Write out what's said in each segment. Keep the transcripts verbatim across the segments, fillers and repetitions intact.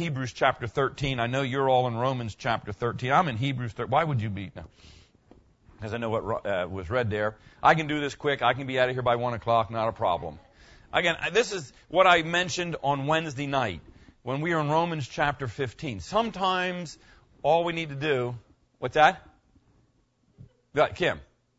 Hebrews chapter thirteen. I know you're all in Romans chapter thirteen. I'm in Hebrews thirteen. Why would you be? No. Because I know what uh, was read there. I can do this quick. I can be out of here by one o'clock. Not a problem. Again, this is what I mentioned on Wednesday night when we were in Romans chapter fifteen. Sometimes all we need to do, what's that? Yeah, Kim.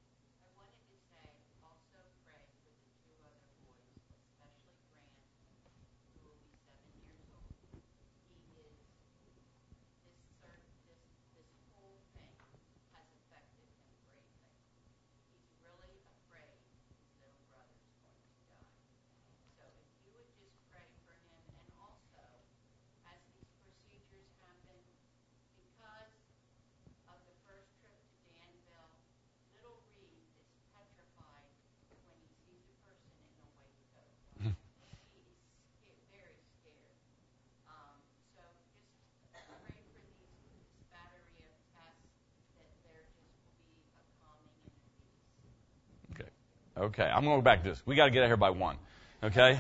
Okay, I'm going to go back to this. We got to get out here by one. Okay?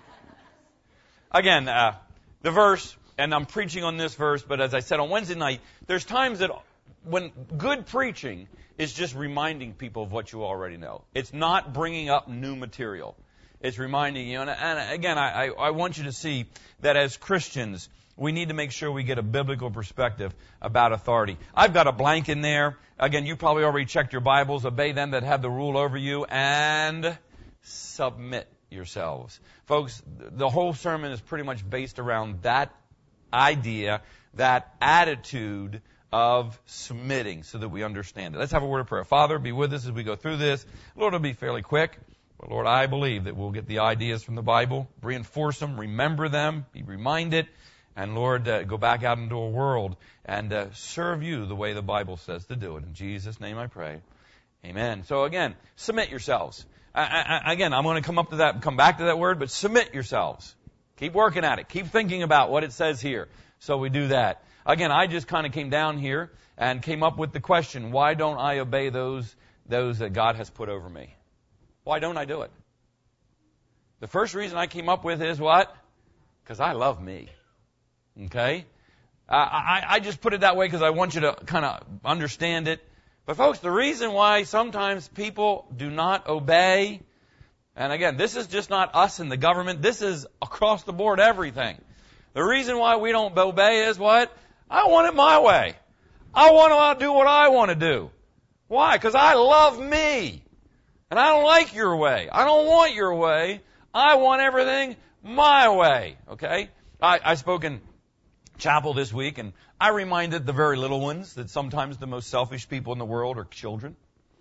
Again, uh, the verse, and I'm preaching on this verse, but as I said on Wednesday night, there's times that when good preaching is just reminding people of what you already know. It's not bringing up new material. It's reminding you. And, and again, I, I want you to see that as Christians, we need to make sure we get a biblical perspective about authority. I've got a blank in there. Again, you probably already checked your Bibles. Obey them that have the rule over you and submit yourselves. Folks, the whole sermon is pretty much based around that idea, that attitude of submitting so that we understand it. Let's have a word of prayer. Father, be with us as we go through this. Lord, it'll be fairly quick. But Lord, I believe that we'll get the ideas from the Bible, reinforce them, remember them, be reminded. And Lord, uh, go back out into a world and uh, serve you the way the Bible says to do it. In Jesus' name I pray. Amen. So again, submit yourselves. I, I, again, I'm going to come up to that, come back to that word, but submit yourselves. Keep working at it. Keep thinking about what it says here. So we do that. Again, I just kind of came down here and came up with the question, why don't I obey those, those that God has put over me? Why don't I do it? The first reason I came up with is what? Because I love me. Okay? Uh, I, I just put it that way because I want you to kind of understand it. But folks, the reason why sometimes people do not obey, and again, this is just not us in the government, this is across the board everything. The reason why we don't obey is what? I want it my way. I want to do what I want to do. Why? Because I love me. And I don't like your way. I don't want your way. I want everything my way. Okay? I, I spoke in chapel this week, and I reminded the very little ones that sometimes the most selfish people in the world are children.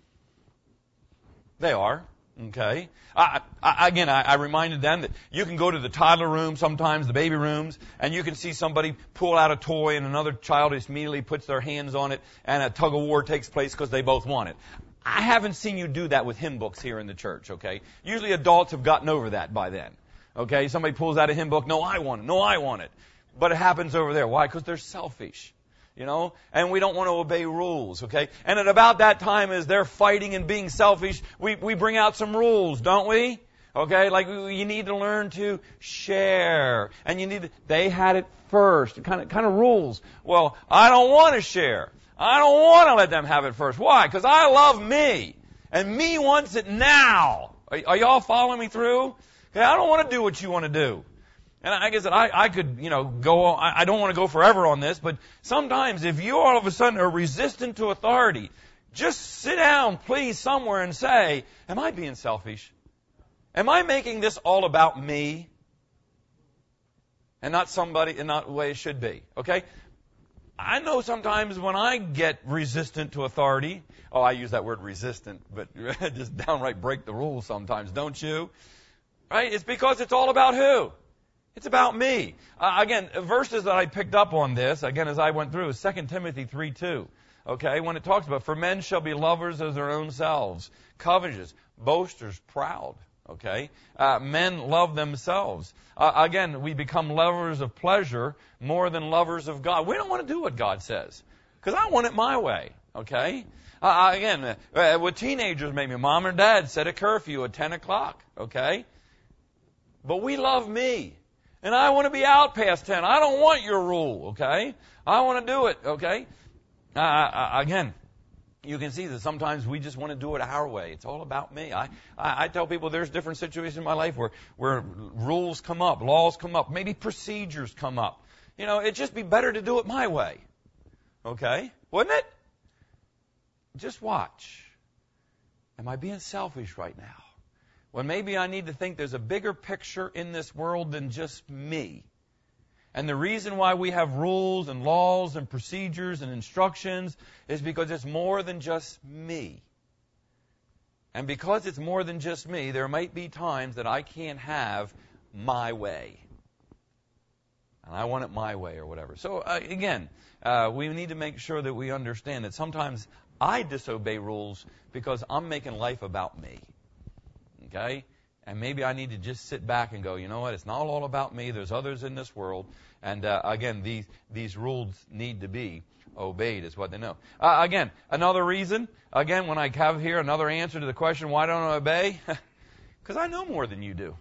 They are. Okay? I, I, again, I, I reminded them that you can go to the toddler room, sometimes the baby rooms, and you can see somebody pull out a toy, and another child immediately puts their hands on it, and a tug of war takes place because they both want it. I haven't seen you do that with hymn books here in the church, okay? Usually adults have gotten over that by then, okay? Somebody pulls out a hymn book, no, I want it, no, I want it. But it happens over there. Why? Because they're selfish, you know? And we don't want to obey rules, okay? And at about that time, as they're fighting and being selfish, we, we bring out some rules, don't we? Okay? Like, you need to learn to share. And you need to, they had it first, kind of, kind of rules. Well, I don't want to share. I don't want to let them have it first. Why? Because I love me. And me wants it now. Are, are y'all following me through? Okay, I don't want to do what you want to do. And I guess that I, I could, you know, go, I, I don't want to go forever on this, but sometimes if you all of a sudden are resistant to authority, just sit down, please, somewhere and say, am I being selfish? Am I making this all about me? And not somebody, and not the way it should be. Okay? I know sometimes when I get resistant to authority, oh, I use that word resistant, but just downright break the rules sometimes, don't you? Right? It's because it's all about who? It's about me. Uh, again, verses that I picked up on this, again, as I went through, is Second Timothy three two. Okay? When it talks about, for men shall be lovers of their own selves, covetous, boasters, proud. Okay? Uh, men love themselves. Uh, again, we become lovers of pleasure more than lovers of God. We don't want to do what God says because I want it my way. Okay? Uh, again, uh, with teenagers, maybe mom or dad set a curfew at ten o'clock. Okay? But we love me. And I want to be out past ten. I don't want your rule, okay? I want to do it, okay? Uh, uh, again, you can see that sometimes we just want to do it our way. It's all about me. I, I, I tell people there's different situations in my life where, where rules come up, laws come up, maybe procedures come up. You know, it'd just be better to do it my way. Okay? Wouldn't it? Just watch. Am I being selfish right now? Well, maybe I need to think there's a bigger picture in this world than just me. And the reason why we have rules and laws and procedures and instructions is because it's more than just me. And because it's more than just me, there might be times that I can't have my way. And I want it my way or whatever. So, uh, again, uh, we need to make sure that we understand that sometimes I disobey rules because I'm making life about me. Okay? And maybe I need to just sit back and go, you know what, it's not all about me. There's others in this world. And, uh, again, these these rules need to be obeyed is what they know. Uh, again, another reason, again, when I have here another answer to the question, why don't I obey? Because I know more than you do.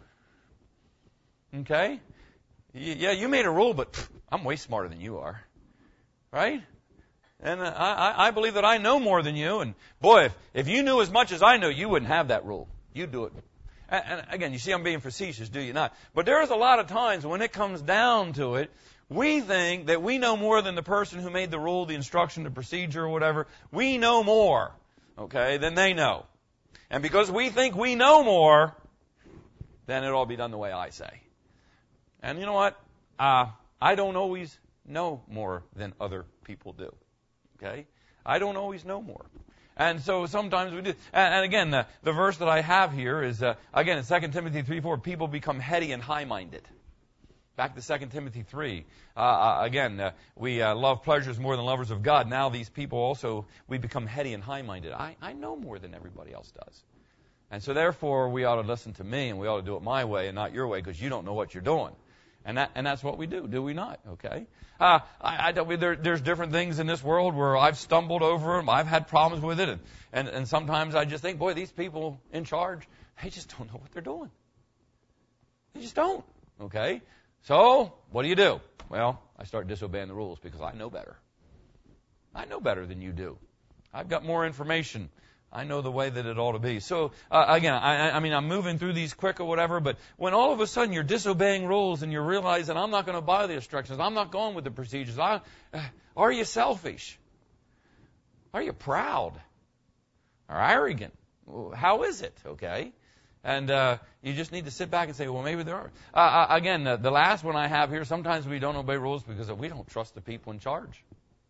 Okay? Yeah, you made a rule, but pff, I'm way smarter than you are. Right? And uh, I, I believe that I know more than you. And, boy, if, if you knew as much as I know, you wouldn't have that rule. You'd do it. And again, you see I'm being facetious, do you not? But there's a lot of times when it comes down to it, we think that we know more than the person who made the rule, the instruction, the procedure, or whatever. We know more, okay, than they know. And because we think we know more, then it'll all be done the way I say. And you know what? Uh, I don't always know more than other people do, okay? I don't always know more. And so sometimes we do. And, and again, the, the verse that I have here is, uh, again, in Second Timothy three four, people become heady and high-minded. Back to Second Timothy three. Uh, uh, again, uh, we uh, love pleasures more than lovers of God. Now these people also, we become heady and high-minded. I, I know more than everybody else does. And so therefore, we ought to listen to me, and we ought to do it my way and not your way, because you don't know what you're doing. And that, and that's what we do, do we not? Okay. Uh, I, I don't, there, there's different things in this world where I've stumbled over them. I've had problems with it, and, and and sometimes I just think, boy, these people in charge, they just don't know what they're doing. They just don't. Okay. So what do you do? Well, I start disobeying the rules because I know better. I know better than you do. I've got more information. I know the way that it ought to be. So, uh, again, I, I mean, I'm moving through these quick or whatever, but when all of a sudden you're disobeying rules and you're realizing I'm not going to buy the instructions, I'm not going with the procedures, I, uh, are you selfish? Are you proud? Or arrogant? How is it, okay? And uh, you just need to sit back and say, well, maybe there are. Uh, uh, again, uh, the last one I have here, sometimes we don't obey rules because we don't trust the people in charge.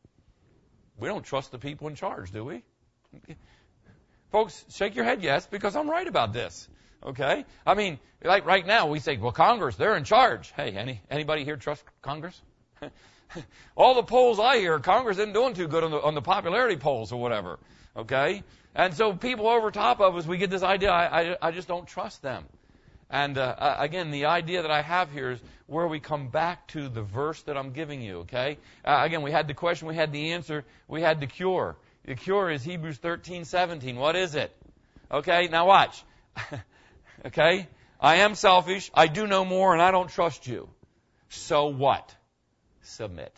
We don't trust the people in charge, do we? Okay. Folks, shake your head yes, because I'm right about this. Okay? I mean, like right now we say, well, Congress, they're in charge. Hey, any anybody here trust Congress? All the polls I hear, Congress isn't doing too good on the, on the popularity polls or whatever. Okay? And so people over top of us, we get this idea, I, I, I just don't trust them. And uh, again, the idea that I have here is where we come back to the verse that I'm giving you. Okay? Uh, again, we had the question, we had the answer, we had the cure. The cure is Hebrews thirteen seventeen. What is it? Okay, now watch. Okay? I am selfish, I do know more, and I don't trust you. So what? Submit.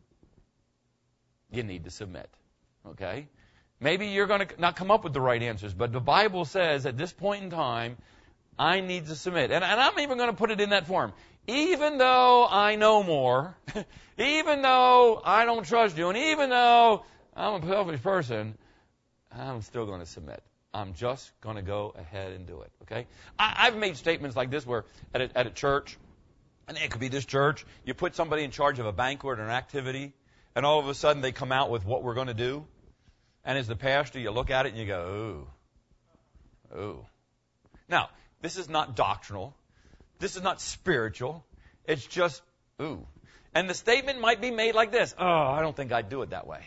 You need to submit. Okay? Maybe you're going to not come up with the right answers, but the Bible says at this point in time, I need to submit. And, and I'm even going to put it in that form. Even though I know more, even though I don't trust you, and even though I'm a selfish person, I'm still going to submit. I'm just going to go ahead and do it, okay? I, I've made statements like this where at a, at a church, and it could be this church, you put somebody in charge of a banquet or an activity, and all of a sudden they come out with what we're going to do. And as the pastor, you look at it and you go, ooh, ooh. Now, this is not doctrinal. This is not spiritual. It's just, ooh. And the statement might be made like this. Oh, I don't think I'd do it that way.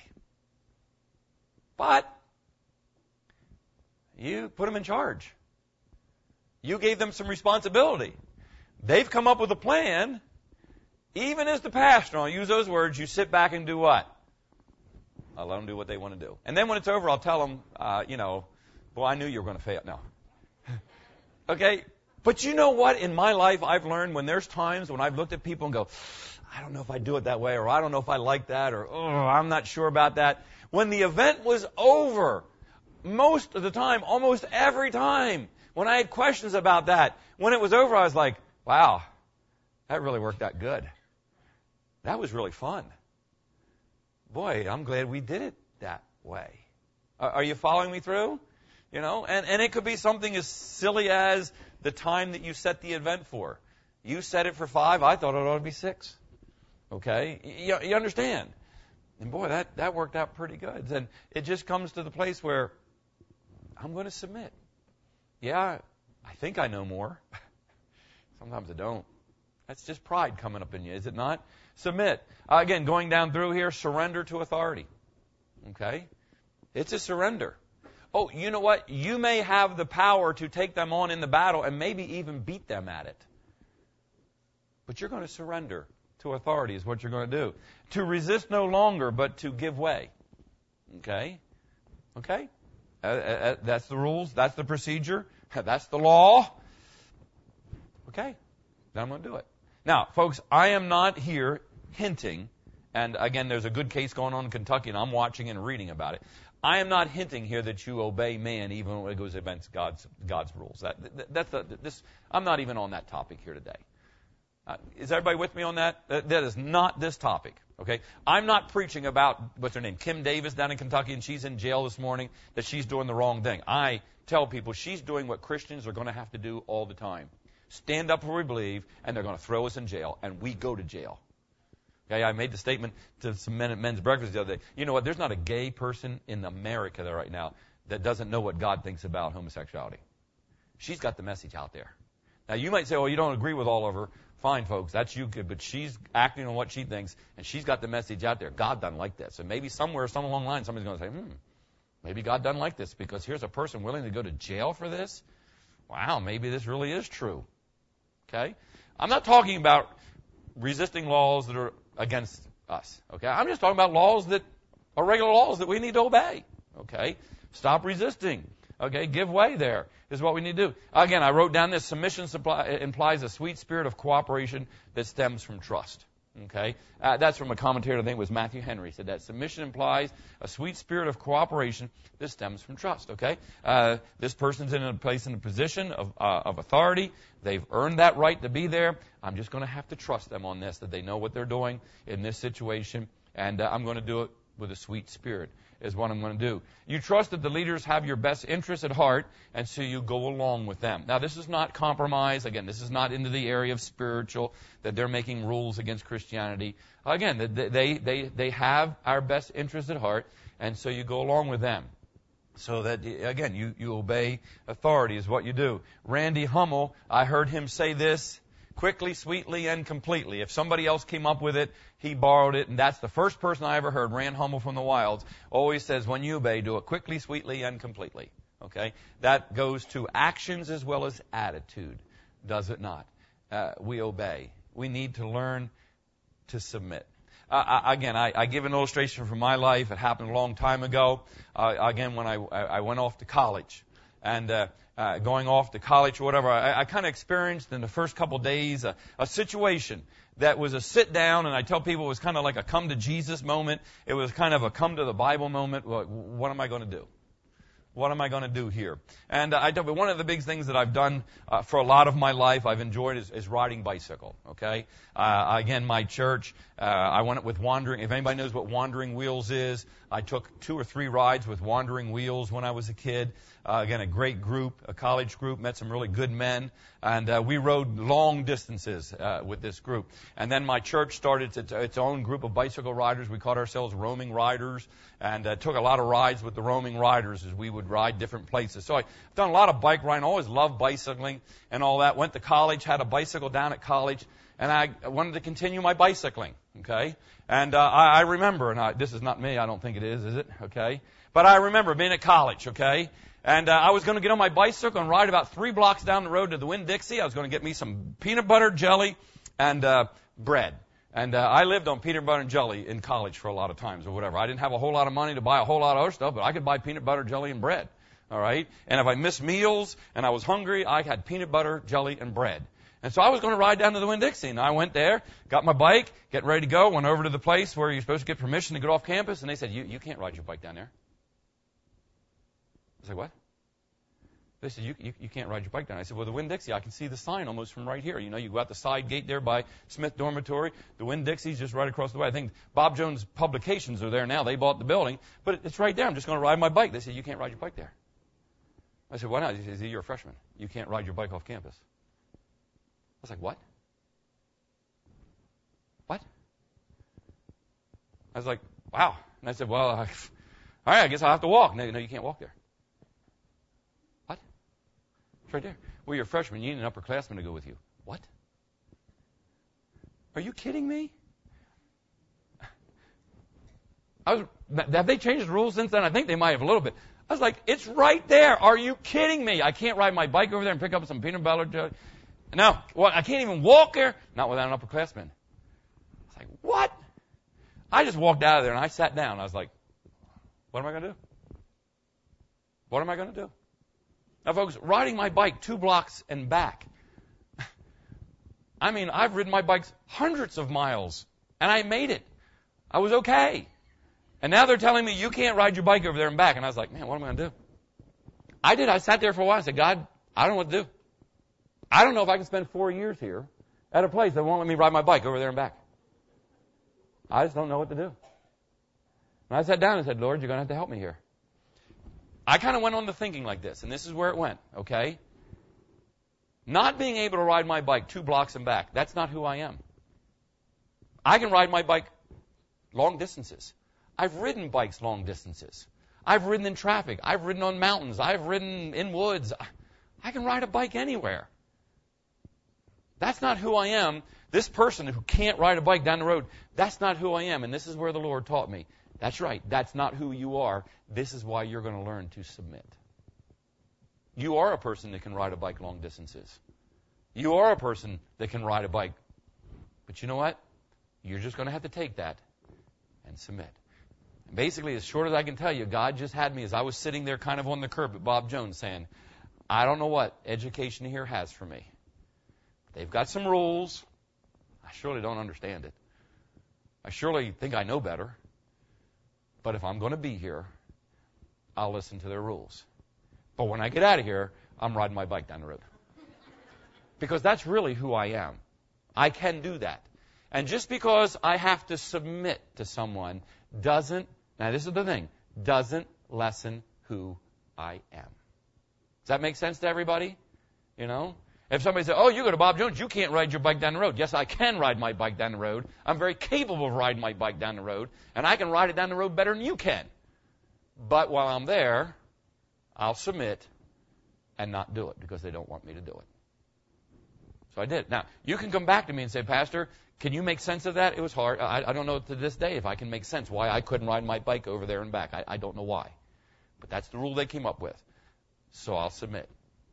But you put them in charge. You gave them some responsibility. They've come up with a plan. Even as the pastor, I'll use those words, you sit back and do what? I'll let them do what they want to do. And then when it's over, I'll tell them, uh, you know, well, I knew you were going to fail. No. Okay? But you know what? In my life, I've learned when there's times when I've looked at people and go, I don't know if I do it that way, or I don't know if I like that, or oh, I'm not sure about that. When the event was over, most of the time, almost every time, when I had questions about that, when it was over, I was like, wow, that really worked out good. That was really fun. Boy, I'm glad we did it that way. Are, are you following me through? You know, and, and it could be something as silly as the time that you set the event for. You set it for five. I thought it ought to be six. Okay? You, you understand? And boy, that, that worked out pretty good. And it just comes to the place where I'm going to submit. Yeah, I think I know more. Sometimes I don't. That's just pride coming up in you, is it not? Submit. Uh, again, going down through here, surrender to authority. Okay? It's a surrender. Oh, you know what? You may have the power to take them on in the battle and maybe even beat them at it. But you're going to surrender to authority is what you're going to do. To resist no longer, but to give way. Okay? Okay? Uh, uh, that's the rules. That's the procedure. That's the law. Okay? Then I'm going to do it. Now, folks, I am not here hinting, and again, there's a good case going on in Kentucky, and I'm watching and reading about it. I am not hinting here that you obey man even when it goes against God's God's rules. That, that that's the, this. I'm not even on that topic here today. Uh, is everybody with me on that? that? That is not this topic. Okay, I'm not preaching about what's her name, Kim Davis down in Kentucky, and she's in jail this morning. That she's doing the wrong thing. I tell people she's doing what Christians are going to have to do all the time: stand up for what we believe, and they're going to throw us in jail, and we go to jail. Okay, I made the statement to some men at men's breakfast the other day. You know what? There's not a gay person in America there right now that doesn't know what God thinks about homosexuality. She's got the message out there. Now, you might say, well, you don't agree with all of her. Fine, folks, that's you, but she's acting on what she thinks, and she's got the message out there. God doesn't like this. And maybe somewhere, some along the line, somebody's going to say, hmm, maybe God doesn't like this because here's a person willing to go to jail for this. Wow, maybe this really is true. Okay? I'm not talking about resisting laws that are against us. Okay? I'm just talking about laws that are regular laws that we need to obey. Okay? Stop resisting. Okay? Give way there is what we need to do. Again, I wrote down this. Submission supply, implies a sweet spirit of cooperation that stems from trust. Okay? Uh, that's from a commentator, I think it was Matthew Henry, said that submission implies a sweet spirit of cooperation that stems from trust. Okay? Uh, this person's in a place, in a position of, uh, of authority. They've earned that right to be there. I'm just going to have to trust them on this, that they know what they're doing in this situation, and uh, I'm going to do it with a sweet spirit is what I'm going to do. You trust that the leaders have your best interests at heart, and so you go along with them. Now, this is not compromise. Again, this is not into the area of spiritual, that they're making rules against Christianity. Again, they, they, they have our best interests at heart, and so you go along with them. So that, again, you, you obey authority is what you do. Randy Hummel, I heard him say this, quickly, sweetly, and completely. If somebody else came up with it, he borrowed it, and that's the first person I ever heard, Rand Hummel from the Wilds, always says, when you obey, do it quickly, sweetly, and completely. Okay? That goes to actions as well as attitude, does it not? Uh, we obey. We need to learn to submit. Uh, I, again, I, I give an illustration from my life. It happened a long time ago. Uh, again, when I, I went off to college. And uh, uh, going off to college or whatever, I, I kind of experienced in the first couple of days a, a situation that was a sit down, and I tell people it was kind of like a come to Jesus moment. It was kind of a come to the Bible moment. What, what am I going to do? What am I going to do here? And uh, I tell you, one of the big things that I've done uh, for a lot of my life, I've enjoyed, is, is riding bicycle. Okay. Uh, again, my church, uh, I went with Wandering. If anybody knows what Wandering Wheels is, I took two or three rides with Wandering Wheels when I was a kid. Uh, again, a great group, a college group, met some really good men, and uh, we rode long distances uh, with this group. And then my church started its, its own group of bicycle riders. We called ourselves Roaming Riders, and uh, took a lot of rides with the Roaming Riders as we would ride different places. So I've done a lot of bike riding. I always loved bicycling and all that. Went to college, had a bicycle down at college, and I wanted to continue my bicycling. Okay, and uh, I, I remember, and I, this is not me. I don't think it is, is it? Okay, but I remember being at college. Okay. And uh, I was going to get on my bicycle and ride about three blocks down the road to the Winn-Dixie. I was going to get me some peanut butter, jelly, and uh, bread. And uh, I lived on peanut butter and jelly in college for a lot of times or whatever. I didn't have a whole lot of money to buy a whole lot of other stuff, but I could buy peanut butter, jelly, and bread. All right? And if I missed meals and I was hungry, I had peanut butter, jelly, and bread. And so I was going to ride down to the Winn-Dixie. And I went there, got my bike, getting ready to go, went over to the place where you're supposed to get permission to get off campus. And they said, you, you can't ride your bike down there. I was like, what? They said, you, you, you can't ride your bike down. I said, well, the Winn-Dixie, I can see the sign almost from right here. You know, you go out the side gate there by Smith Dormitory. The Winn-Dixie's just right across the way. I think Bob Jones Publications are there now. They bought the building. But it's right there. I'm just going to ride my bike. They said, you can't ride your bike there. I said, why not? He said, you're a freshman. You can't ride your bike off campus. I was like, what? What? I was like, wow. And I said, well, I, all right, I guess I'll have to walk. No, no, you can't walk there. Right there. Well, you're a freshman. You need an upperclassman to go with you. What? Are you kidding me? I was, have they changed the rules since then? I think they might have a little bit. I was like, it's right there. Are you kidding me? I can't ride my bike over there and pick up some peanut butter. No. Well, I can't even walk there. Not without an upperclassman. I was like, what? I just walked out of there and I sat down. I was like, what am I going to do? What am I going to do? Now, folks, riding my bike two blocks and back. I mean, I've ridden my bikes hundreds of miles, and I made it. I was okay. And now they're telling me you can't ride your bike over there and back. And I was like, man, what am I going to do? I did. I sat there for a while. I said, God, I don't know what to do. I don't know if I can spend four years here at a place that won't let me ride my bike over there and back. I just don't know what to do. And I sat down and said, Lord, you're going to have to help me here. I kind of went on to thinking like this, and this is where it went, okay? Not being able to ride my bike two blocks and back, that's not who I am. I can ride my bike long distances. I've ridden bikes long distances. I've ridden in traffic. I've ridden on mountains. I've ridden in woods. I can ride a bike anywhere. That's not who I am. This person who can't ride a bike down the road, that's not who I am, and this is where the Lord taught me. That's right. That's not who you are. This is why you're going to learn to submit. You are a person that can ride a bike long distances. You are a person that can ride a bike. But you know what? You're just going to have to take that and submit. And basically, as short as I can tell you, God just had me as I was sitting there kind of on the curb at Bob Jones saying, I don't know what education here has for me. They've got some rules. I surely don't understand it. I surely think I know better. But if I'm going to be here, I'll listen to their rules. But when I get out of here, I'm riding my bike down the road. Because that's really who I am. I can do that. And just because I have to submit to someone doesn't, now this is the thing, doesn't lessen who I am. Does that make sense to everybody? You know? If somebody says, oh, you go to Bob Jones, you can't ride your bike down the road. Yes, I can ride my bike down the road. I'm very capable of riding my bike down the road, and I can ride it down the road better than you can. But while I'm there, I'll submit and not do it because they don't want me to do it. So I did. Now, you can come back to me and say, Pastor, can you make sense of that? It was hard. I, I don't know to this day if I can make sense why I couldn't ride my bike over there and back. I, I don't know why. But that's the rule they came up with. So I'll submit.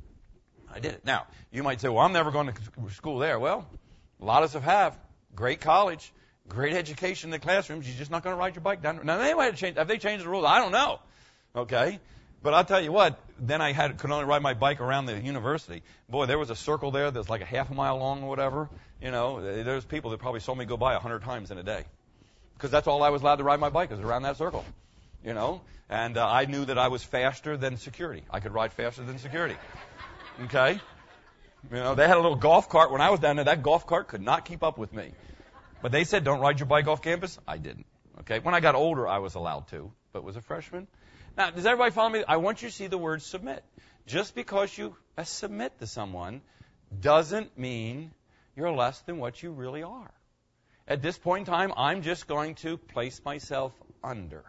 I did it. Now, you might say, well, I'm never going to school there. Well, a lot of us have. Great college, great education in the classrooms. You're just not going to ride your bike down. Now, they might have changed. Have they changed the rules? I don't know. Okay? But I'll tell you what, then I had could only ride my bike around the university. Boy, there was a circle there that's like a half a mile long or whatever. You know, there's people that probably saw me go by a hundred times in a day. Because that's all I was allowed to ride my bike, was around that circle. You know? And uh, I knew that I was faster than security. I could ride faster than security. Okay? You know, they had a little golf cart when I was down there. That golf cart could not keep up with me. But they said, don't ride your bike off campus. I didn't. Okay? When I got older, I was allowed to, but was a freshman. Now, does everybody follow me? I want you to see the word submit. Just because you submit to someone doesn't mean you're less than what you really are. At this point in time, I'm just going to place myself under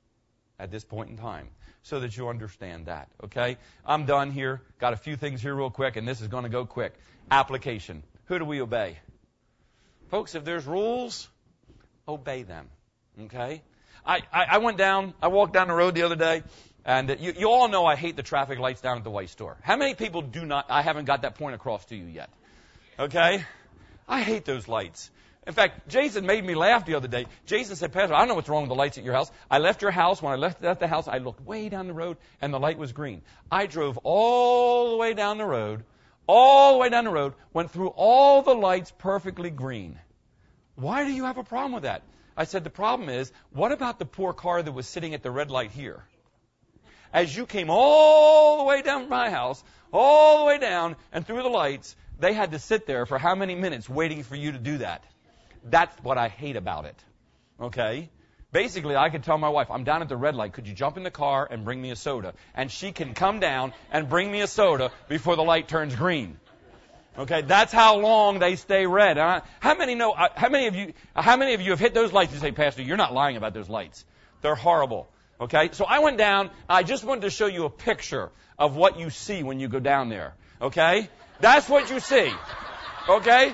at this point in time so that you understand that, okay? I'm done here. Got a few things here real quick, and this is going to go quick. Application. Who do we obey? Folks, if there's rules, obey them, okay? I, I, I went down, I walked down the road the other day, and you, you all know I hate the traffic lights down at the White Store. How many people do not, I haven't got that point across to you yet, okay? I hate those lights. In fact, Jason made me laugh the other day. Jason said, Pastor, I don't know what's wrong with the lights at your house. I left your house. When I left, left the house, I looked way down the road, and the light was green. I drove all the way down the road, all the way down the road, went through all the lights perfectly green. Why do you have a problem with that? I said, the problem is, what about the poor car that was sitting at the red light here? As you came all the way down from my house, all the way down and through the lights, they had to sit there for how many minutes waiting for you to do that? That's what I hate about it. Okay? Basically, I could tell my wife, I'm down at the red light. Could you jump in the car and bring me a soda? And she can come down and bring me a soda before the light turns green. Okay? That's how long they stay red. Huh? How many know? How many of you? How many of you have hit those lights and say, Pastor, you're not lying about those lights? They're horrible. Okay? So I went down. I just wanted to show you a picture of what you see when you go down there. Okay? That's what you see. Okay?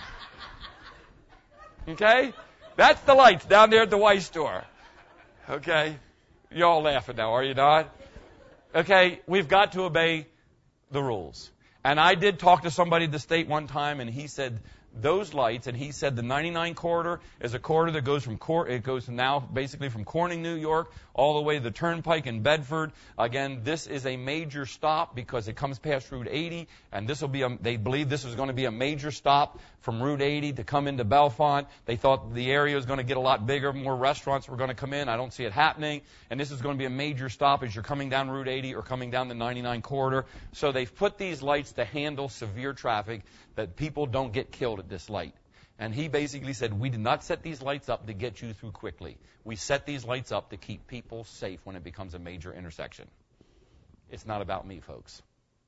Okay? That's the lights down there at the Weiss store. Okay? You're all laughing now, are you not? Okay, we've got to obey the rules. And I did talk to somebody at the state one time, and he said those lights, and he said the ninety-nine corridor is a corridor that goes from Cor- it goes now basically from Corning, New York, all the way to the Turnpike in Bedford. Again, this is a major stop because it comes past Route eighty, and this will be a, they believe this was going to be a major stop from Route eighty to come into Bellefonte. They thought the area was going to get a lot bigger, more restaurants were going to come in. I don't see it happening, and this is going to be a major stop as you're coming down Route eighty or coming down the ninety-nine corridor. So they've put these lights to handle severe traffic, that people don't get killed at this light. And he basically said, we did not set these lights up to get you through quickly. We set these lights up to keep people safe when it becomes a major intersection. It's not about me, folks.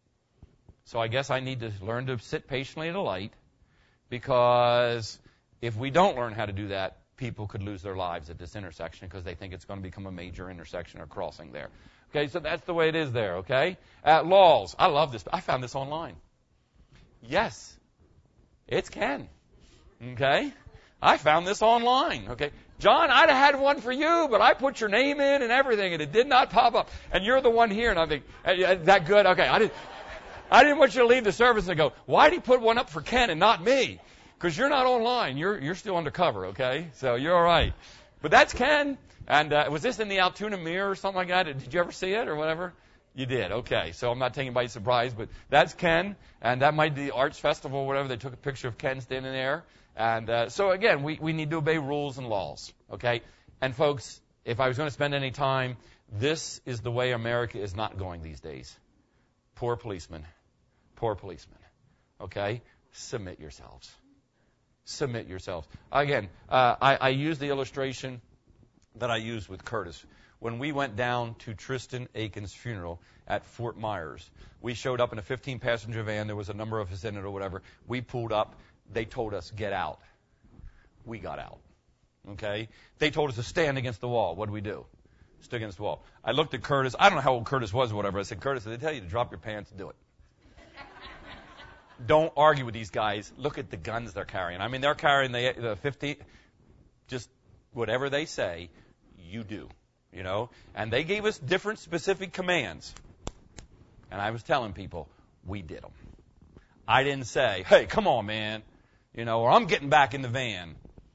So I guess I need to learn to sit patiently at a light, because if we don't learn how to do that, people could lose their lives at this intersection because they think it's going to become a major intersection or crossing there. Okay, so that's the way it is there, okay? Uh, laws. I love this. I found this online. Yes, it's Ken. Okay? I found this online. Okay? John, I'd have had one for you, but I put your name in and everything, and it did not pop up. And you're the one here, and I think, is that good? Okay, I didn't, I didn't want you to leave the service and go, why did he put one up for Ken and not me? Because you're not online. You're, you're still undercover, okay? So you're all right. But that's Ken. And uh, was this in the Altoona Mirror or something like that? Did you ever see it or whatever? You did. Okay. So I'm not taking by surprise, but that's Ken. And that might be the Arts Festival or whatever. They took a picture of Ken standing there. And uh, so, again, we, we need to obey rules and laws. Okay? And, folks, if I was going to spend any time, this is the way America is not going these days. Poor policemen. Poor policemen. Okay? Submit yourselves. Submit yourselves. Again, uh, I, I use the illustration that I used with Curtis. When we went down to Tristan Aiken's funeral at Fort Myers, we showed up in a fifteen-passenger van. There was a number of us in it or whatever. We pulled up. They told us, get out. We got out. Okay? They told us to stand against the wall. What did we do? Stood against the wall. I looked at Curtis. I don't know how old Curtis was or whatever. I said, Curtis, did they tell you to drop your pants? Do it. Don't argue with these guys. Look at the guns they're carrying. I mean, they're carrying the, the fifty, just whatever they say, you do. You know, and they gave us different specific commands. And I was telling people, we did them. I didn't say, hey, come on, man, you know, or I'm getting back in the van.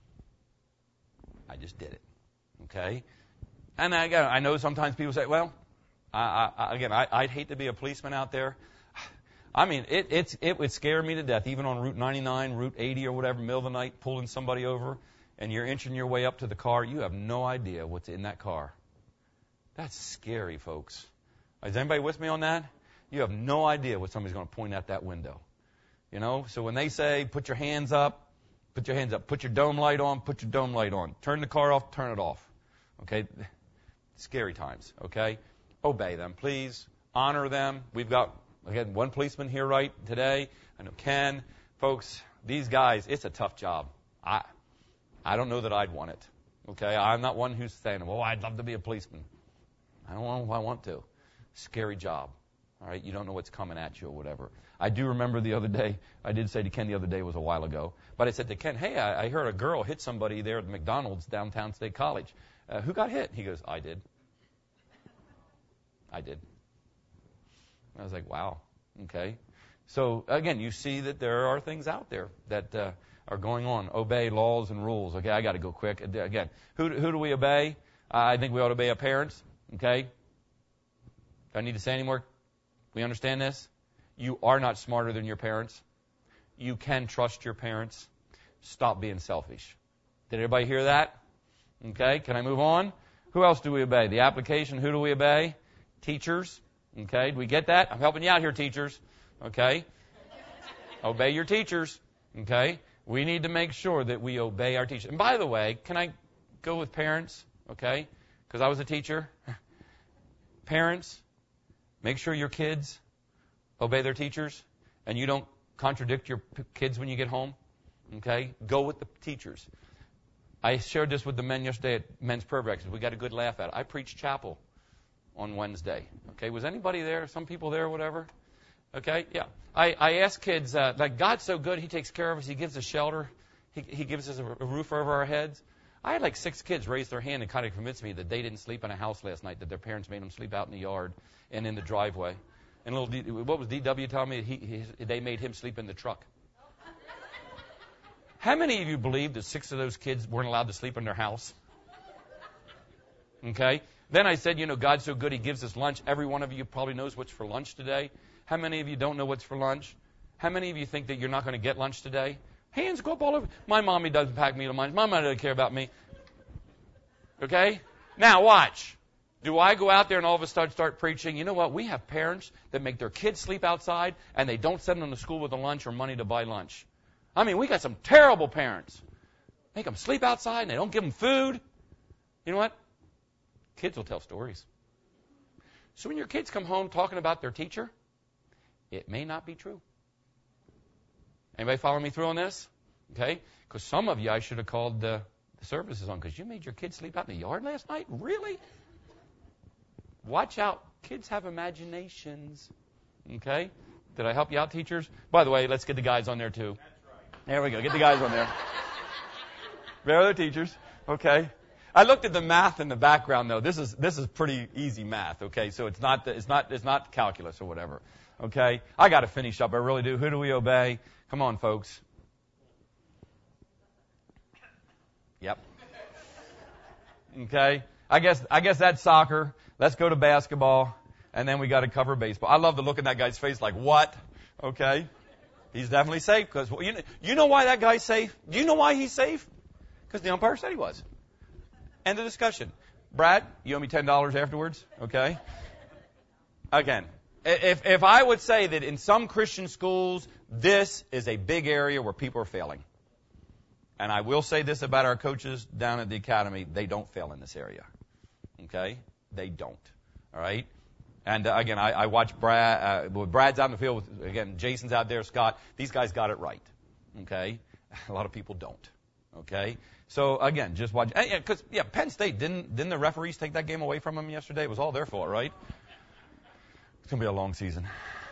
I just did it. Okay? And I, I know sometimes people say, well, I, I, again, I, I'd hate to be a policeman out there. I mean, it, it's, it would scare me to death, even on Route ninety-nine, Route eighty or whatever, middle of the night, pulling somebody over, and you're inching your way up to the car. You have no idea what's in that car. That's scary, folks. Is anybody with me on that? You have no idea what somebody's going to point at that window. You know, so when they say, put your hands up, put your hands up, put your dome light on, put your dome light on. Turn the car off, turn it off. Okay? Scary times, okay? Obey them, please. Honor them. We've got, again, one policeman here right today. I know Ken. Folks, these guys, it's a tough job. I I don't know that I'd want it. Okay? I'm not one who's saying, well, I'd love to be a policeman. I don't know if I want to. Scary job. All right? You don't know what's coming at you or whatever. I do remember the other day, I did say to Ken the other day, it was a while ago, but I said to Ken, hey, I, I heard a girl hit somebody there at McDonald's downtown State College. Uh, who got hit? He goes, I did. I did. I was like, wow. Okay. So, again, you see that there are things out there that uh, are going on. Obey laws and rules. Okay, I got to go quick. Again, who, who do we obey? Uh, I think we ought to obey our parents. Okay? Do I need to say any more? We understand this? You are not smarter than your parents. You can trust your parents. Stop being selfish. Did everybody hear that? Okay, can I move on? Who else do we obey? The application, who do we obey? Teachers. Okay, do we get that? I'm helping you out here, teachers. Okay? Obey your teachers. Okay? We need to make sure that we obey our teachers. And by the way, can I go with parents? Okay? Because I was a teacher. Parents, make sure your kids obey their teachers and you don't contradict your p- kids when you get home. Okay? Go with the teachers. I shared this with the men yesterday at men's prayer breakfast. We got a good laugh at it. I preached chapel on Wednesday. Okay? Was anybody there? Some people there, whatever? Okay? Yeah. I, I ask kids, uh, like, God's so good, He takes care of us. He gives us shelter. He, he gives us a, a roof over our heads. I had like six kids raise their hand and kind of convince me that they didn't sleep in a house last night, that their parents made them sleep out in the yard and in the driveway. And little D, what was D W telling me? He, he, they made him sleep in the truck. How many of you believe that six of those kids weren't allowed to sleep in their house? Okay? Then I said, you know, God's so good, He gives us lunch. Every one of you probably knows what's for lunch today. How many of you don't know what's for lunch? How many of you think that you're not going to get lunch today? Hands go up all over. My mommy doesn't pack me lunch. My mom doesn't care about me. Okay? Now watch. Do I go out there and all of a sudden start preaching? You know what? We have parents that make their kids sleep outside and they don't send them to school with a lunch or money to buy lunch. I mean, we got some terrible parents. Make them sleep outside and they don't give them food. You know what? Kids will tell stories. So when your kids come home talking about their teacher, it may not be true. Anybody follow me through on this? Okay? Because some of you I should have called the, the services on because you made your kids sleep out in the yard last night? Really? Watch out. Kids have imaginations. Okay? Did I help you out, teachers? By the way, let's get the guys on there, too. There we go. Get the guys on there. There are the teachers. Okay. I looked at the math in the background, though. This is this is pretty easy math. Okay, so it's not it's not it's not calculus or whatever. Okay, I got to finish up. I really do. Who do we obey? Come on, folks. Yep. Okay. I guess I guess that's soccer. Let's go to basketball, and then we got to cover baseball. I love the look in that guy's face, like what? Okay. He's definitely safe because you know, you know why that guy's safe? Do you know why he's safe? Because the umpire said he was. End of discussion. Brad, you owe me ten dollars afterwards, okay? Again, if if I would say that in some Christian schools, this is a big area where people are failing. And I will say this about our coaches down at the academy, they don't fail in this area. Okay? They don't. All right? And uh, again, I, I watch Brad, uh, Brad's out in the field with, again, Jason's out there, Scott. These guys got it right. Okay? A lot of people don't. Okay? So again, just watch. Because, yeah, Penn State, didn't, didn't the referees take that game away from them yesterday? It was all their fault, right? It's going to be a long season.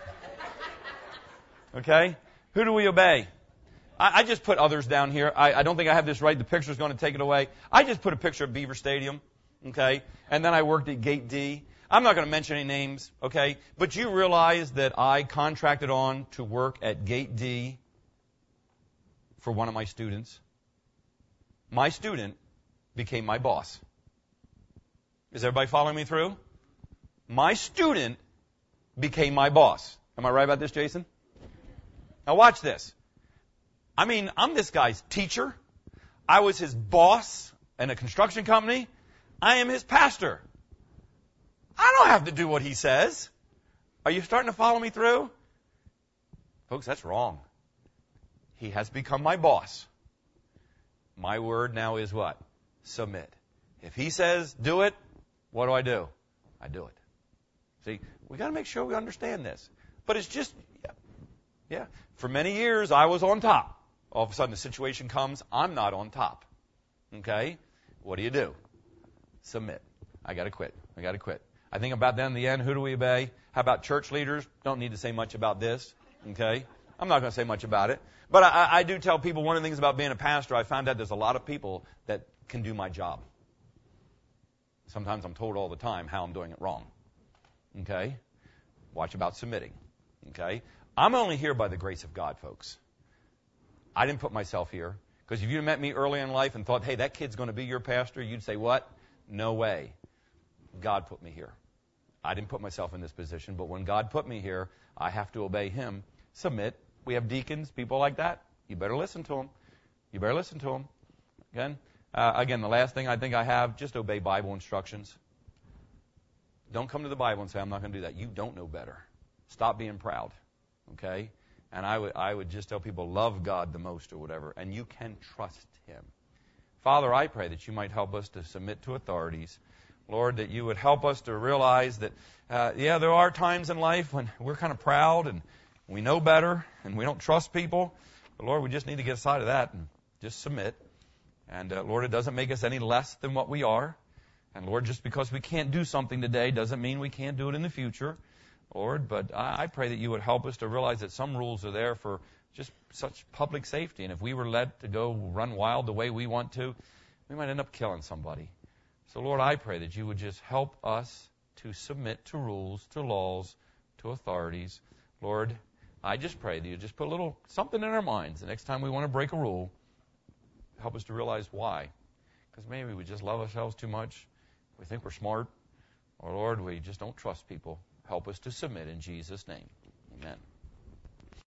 Okay? Who do we obey? I, I just put others down here. I, I don't think I have this right. The picture's going to take it away. I just put a picture of Beaver Stadium. Okay? And then I worked at Gate D. I'm not going to mention any names, okay? But you realize that I contracted on to work at Gate D for one of my students. My student became my boss. Is everybody following me through? My student became my boss. Am I right about this, Jason? Now watch this. I mean, I'm this guy's teacher. I was his boss in a construction company. I am his pastor. I don't have to do what he says. Are you starting to follow me through? Folks, that's wrong. He has become my boss. My word now is what? Submit. If he says do it, what do I do? I do it. See, we got to make sure we understand this. But it's just, yeah, yeah. For many years, I was on top. All of a sudden, the situation comes, I'm not on top. Okay? What do you do? Submit. I got to quit. I got to quit. I think about that in the end. Who do we obey? How about church leaders? Don't need to say much about this. Okay? I'm not going to say much about it. But I, I do tell people one of the things about being a pastor, I found out there's a lot of people that can do my job. Sometimes I'm told all the time how I'm doing it wrong. Okay? Watch about submitting. Okay? I'm only here by the grace of God, folks. I didn't put myself here. Because if you met me early in life and thought, hey, that kid's going to be your pastor, you'd say, what? No way. God put me here. I didn't put myself in this position, but when God put me here, I have to obey him. Submit. We have deacons, people like that. You better listen to them. You better listen to them. Again, uh, again, the last thing I think I have, just obey Bible instructions. Don't come to the Bible and say, I'm not going to do that. You don't know better. Stop being proud. Okay? And I would, I would just tell people, love God the most or whatever, and you can trust him. Father, I pray that you might help us to submit to authorities. Lord, that you would help us to realize that, uh, yeah, there are times in life when we're kind of proud and we know better and we don't trust people. But, Lord, we just need to get aside of that and just submit. And, uh, Lord, it doesn't make us any less than what we are. And, Lord, just because we can't do something today doesn't mean we can't do it in the future. Lord, but I pray that you would help us to realize that some rules are there for just such public safety. And if we were led to go run wild the way we want to, we might end up killing somebody. So, Lord, I pray that you would just help us to submit to rules, to laws, to authorities. Lord, I just pray that you just put a little something in our minds. The next time we want to break a rule, help us to realize why. Because maybe we just love ourselves too much. We think we're smart. Or, Lord, we just don't trust people. Help us to submit in Jesus' name. Amen.